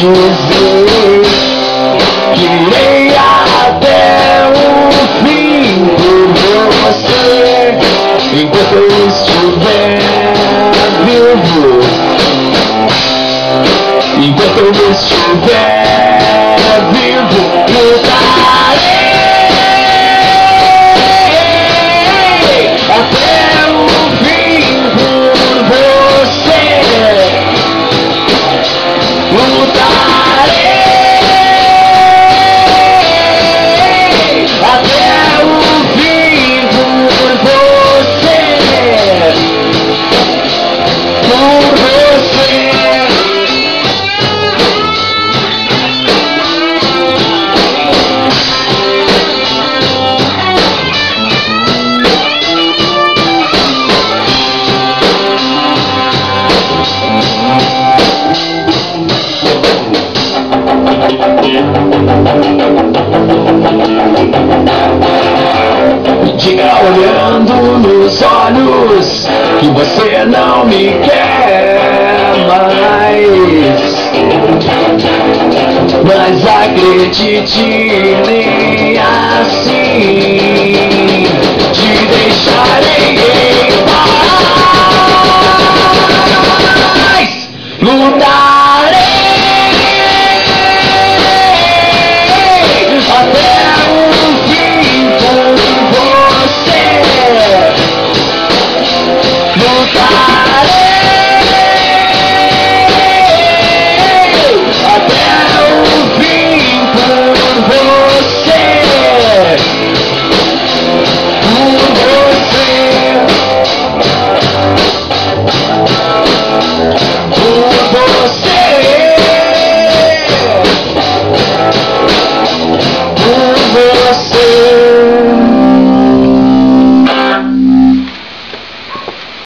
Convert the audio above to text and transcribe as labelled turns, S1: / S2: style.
S1: dizer que irei até o fim por você, enquanto eu estiver vivo, enquanto eu estiver vivo, lutarei até o fim por você, lutarei até o fim por você, por você. Me diga olhando nos olhos que você não me quer mais, mas acredite, nem assim